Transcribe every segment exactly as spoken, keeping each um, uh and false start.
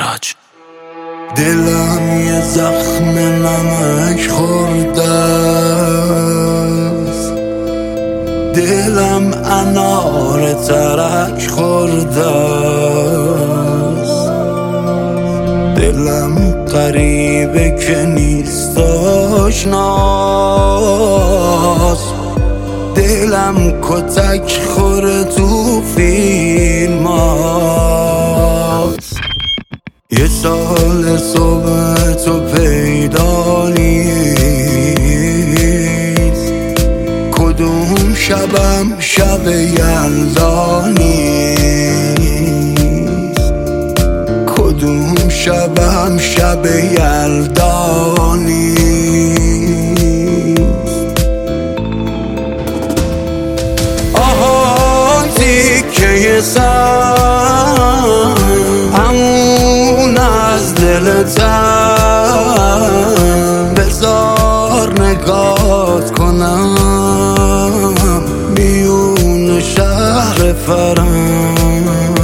سراج. دلم یه زخم نمک خورده است، دلم انار ترک خورده است، دلم غریبه که نیست آشناست، دلم کتک خوره تو فیلم هاست. یه سال صبح تو پیدا نیست، کدوم شبم شب یلدا نیست، کدوم شبم شب یلدا نیست. آها تیکه سر همون از دلتم، بذار نگات کنم میون شهر فرنگ.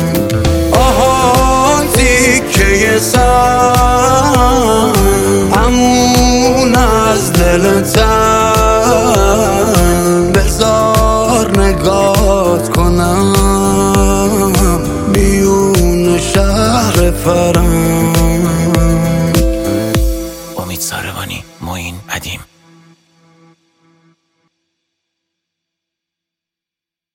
آها تیکه سر همون از دلتم، بذار نگات کنم میون شهر فرنگ.